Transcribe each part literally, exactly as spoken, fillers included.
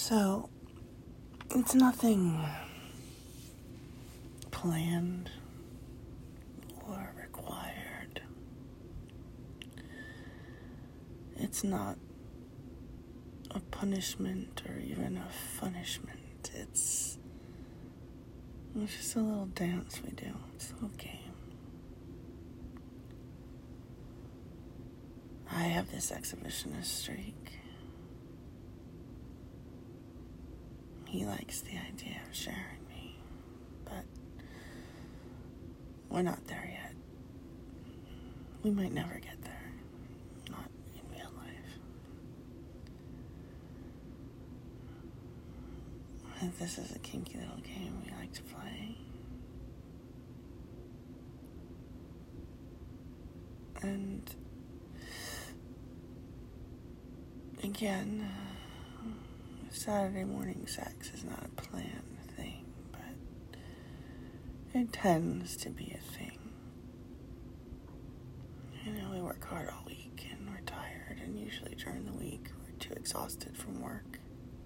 So, it's nothing planned or required. It's not a punishment or even a punishment. It's, it's just a little dance we do. It's a little game. I have this exhibitionist streak. He likes the idea of sharing me, but we're not there yet. We might never get there, not in real life. And this is a kinky little game we like to play. And again, Saturday morning sex is not a planned thing, but it tends to be a thing. You know, we work hard all week and we're tired, and usually during the week we're too exhausted from work.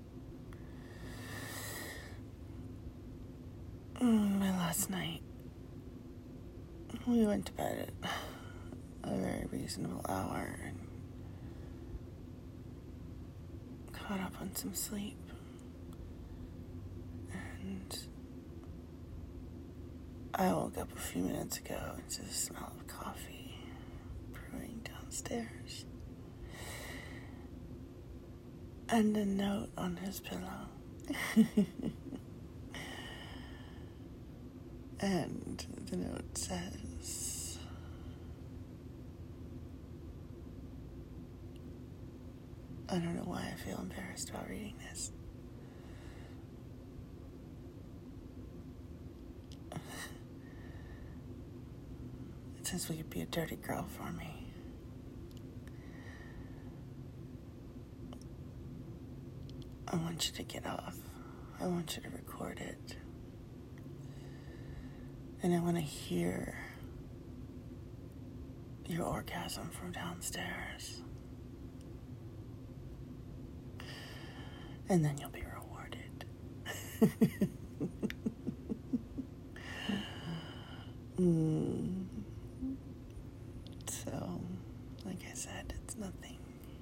Mm, my last night, we went to bed at a very reasonable hour and caught up on some sleep, and I woke up a few minutes ago to the smell of coffee brewing downstairs and a note on his pillow. And the note says, I don't know why I feel embarrassed about reading this. It says, will you be a dirty girl for me? I want you to get off. I want you to record it. And I want to hear your orgasm from downstairs. And then you'll be rewarded. mm. So, like I said, it's nothing.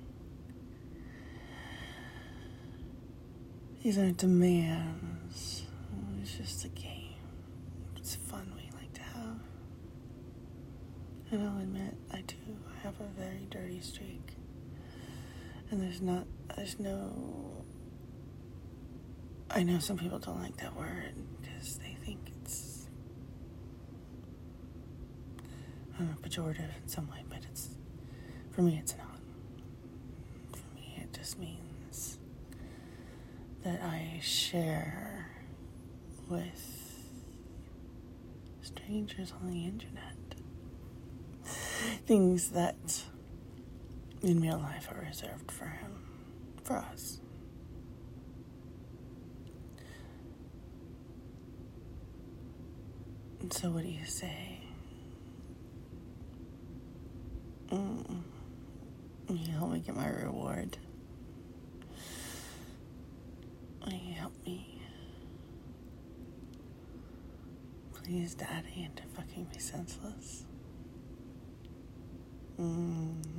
These aren't demands. It's just a game. It's fun we like to have. And I'll admit, I do. I have a very dirty streak. And there's not, there's no... I know some people don't like that word because they think it's, I don't know, pejorative in some way, but it's, for me, it's not. For me, it just means that I share with strangers on the internet things that in real life are reserved for him, for us. So what do you say? Mm. Will you help me get my reward? Will you help me? Please, Daddy, into fucking me senseless. Mm-hmm.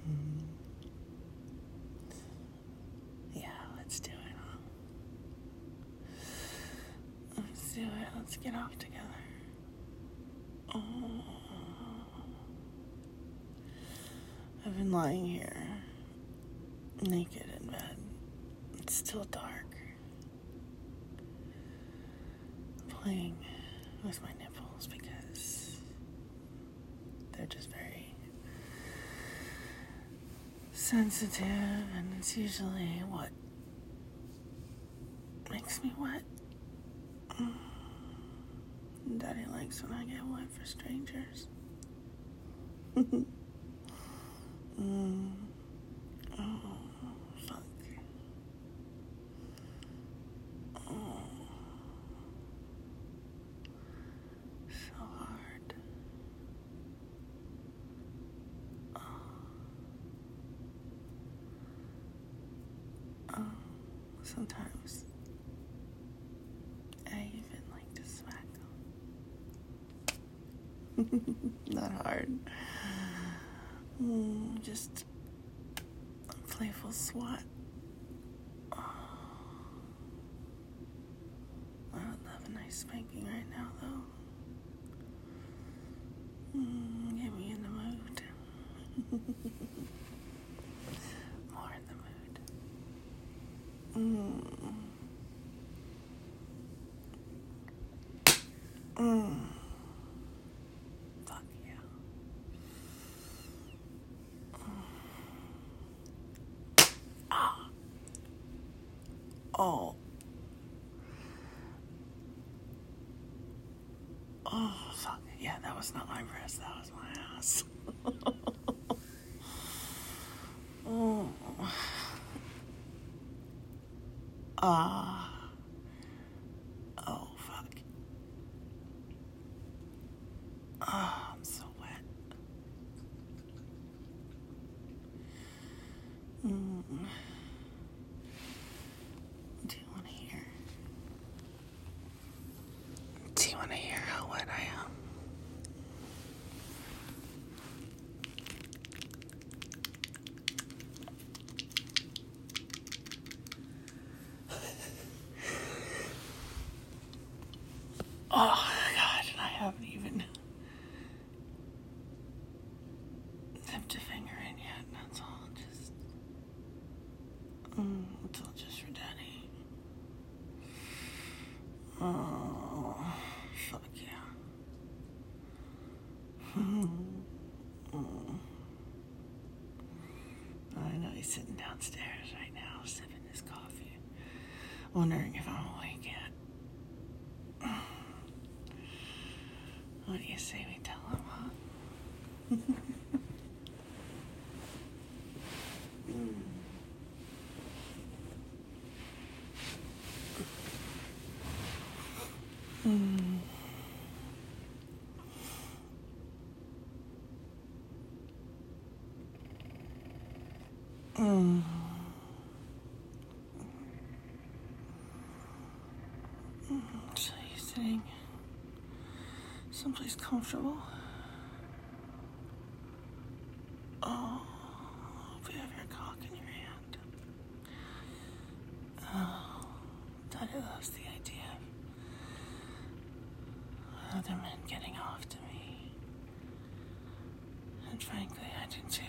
Yeah, let's do it, huh? Let's do it. Let's get off together. Oh. I've been lying here, naked in bed. It's still dark. Playing with my nipples because they're just very sensitive, and it's usually what makes me wet. Mm. Daddy likes when I get wet for strangers. mm. Oh, fuck. Oh. So hard. Oh. Oh. sometimes I even like to smack them. Not hard. Mm, just a playful swat. Oh. I would love a nice spanking right now, though. Mm, get me in the mood. More in the mood. Mm. Mm. Fuck yeah. Ah. Oh. Oh, fuck. Yeah, that was not my breast. That was my ass. Oh. Ah. Uh, oh, fuck. Oh, I'm so wet. Mm. Do you want to hear? Do you want to hear how wet I am? Oh, God, and I haven't even dipped a finger in yet. That's all. Just, mm, it's all just for Daddy. Oh, fuck yeah. Mm. I know he's sitting downstairs right now, sipping his coffee, wondering if I'm awake yet. What do you say we tell him, huh? mm. Mm. So you're sitting someplace comfortable? Oh, hope you have your cock in your hand. Oh, Daddy loves the idea of other men getting off to me. And frankly, I do too.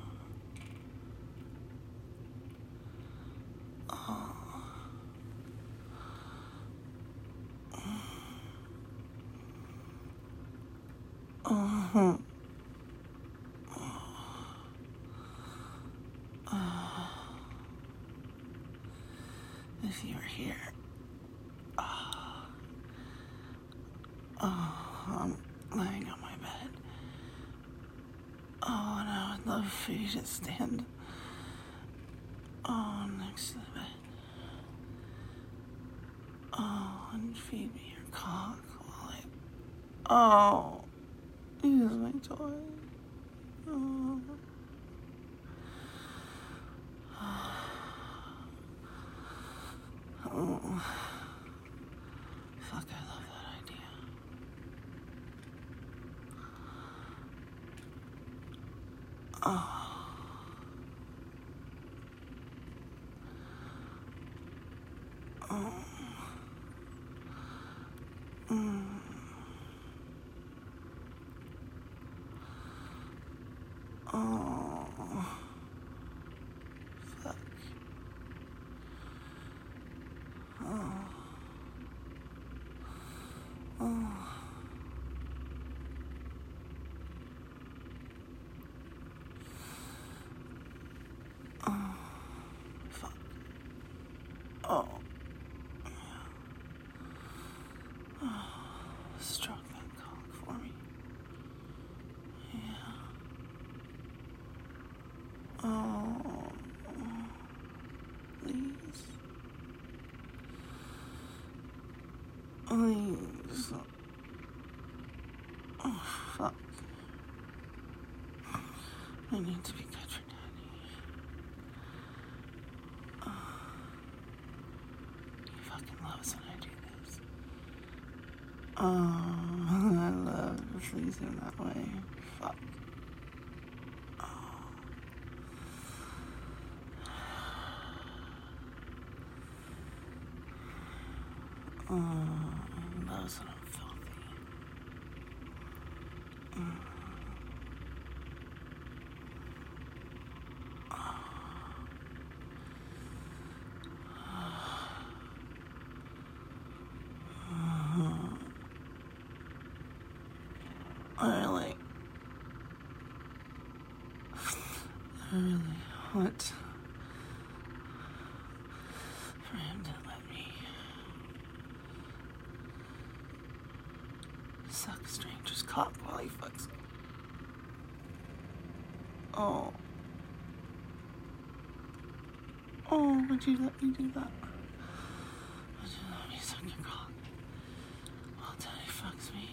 Oh. Uh-huh. Uh, if you were here. Oh, oh, I'm laying on my bed. Oh, and I would love for you to stand. Oh, next to the bed. Oh, and feed me your cock while I. Oh, use my toy. Oh. Oh. Fuck, I love that idea. Oh. Oh. Mm. Oh. Fuck. Oh. Oh. Oh. Fuck. Oh. Oh. Stroke that cock for me. Yeah. Oh. Please. Please. Oh, fuck. I need to be good for Daddy. fucking loves when I do this. Oh, I love sleazing that way. Fuck. Oh, he loves when I'm filthy. Mm. I really, I really want for him to let me suck stranger's cock while he fucks me. Oh. Oh, would you let me do that? Would you let me suck your cock while daddy fucks me?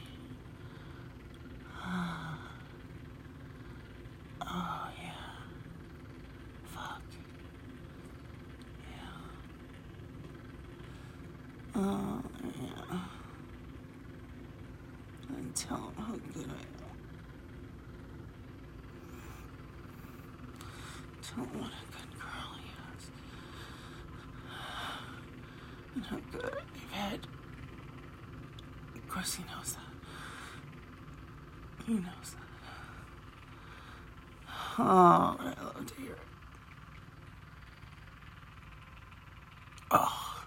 Oh, yeah. Fuck. Yeah. Oh, yeah. And tell him how good I am. Tell him what a good girl he is. And how good you've had. Of course he knows that. He knows that. Oh, I love to hear it. Oh.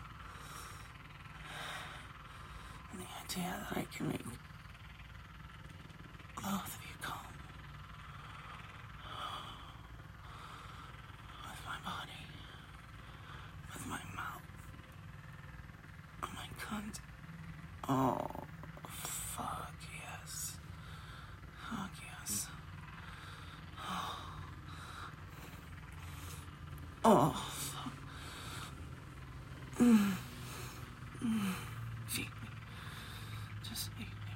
And the idea that I can make both of you come with my body, with my mouth, and my cunt. Oh, fuck yes. Fuck yes. Oh, fuck. Mm. Mm. Feed me. Just feed me.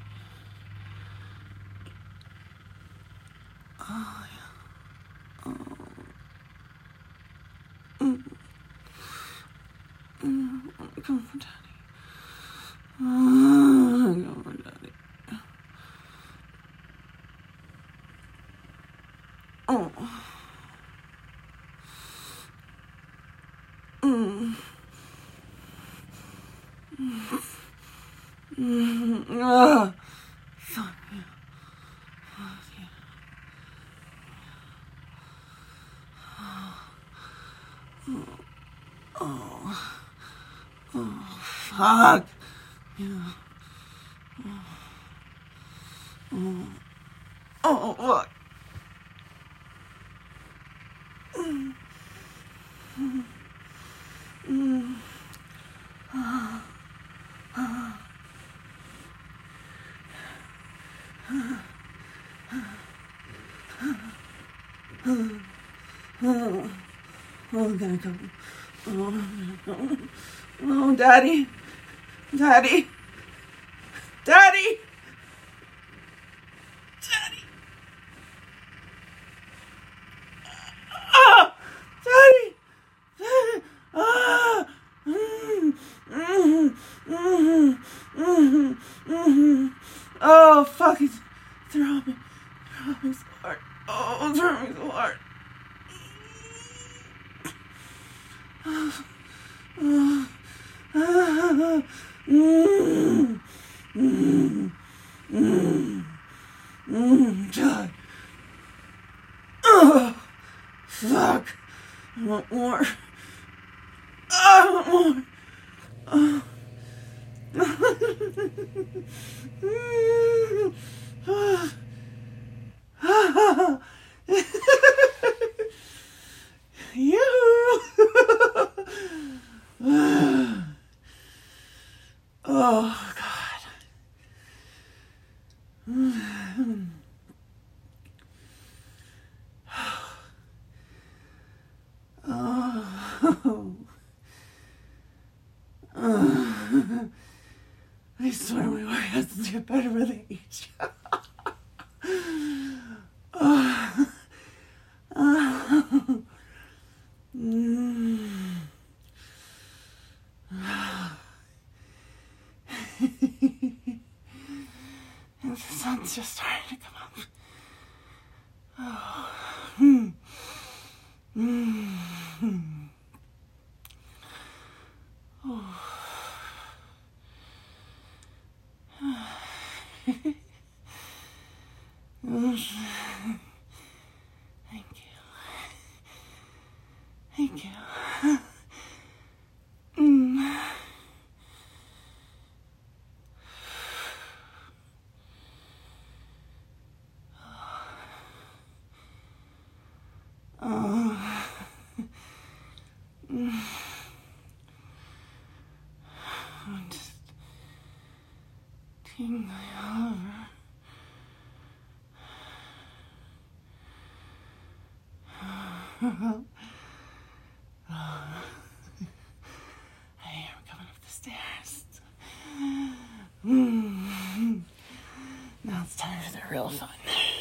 Oh, yeah. Oh. Mm. Mm. Come for daddy. Oh, come for daddy. Oh. Mm. Mm. Mm. Ah. Fuck you. Fuck you. Oh. Oh. Fuck. Yeah. Oh. Oh, what? Mm. Mm. Mm. Ah. Ah. Oh, oh, gotta go. Oh, oh, oh, daddy, daddy, daddy, daddy. Ah, daddy, daddy. Ah, mm, mm, mm, mm, mm. Oh, fuck, it's throwing me, throwing me so hard. Oh, throwing me so hard. Oh, oh, ah, mm, mm, mm, mm, God. Oh, fuck. I want more. I want more. Oh. You. Oh, God. Oh. Oh. I swear my orgasms get better with age. Oh. Oh. Mm. sun's just starting to come up. Oh. Hmm. Mm-hmm. Oh. Thank you. Thank you. Mm. Oh. Mm. I'm just tingling all over. Oh. I hear him coming up the stairs. Mm. Now it's time for the real fun.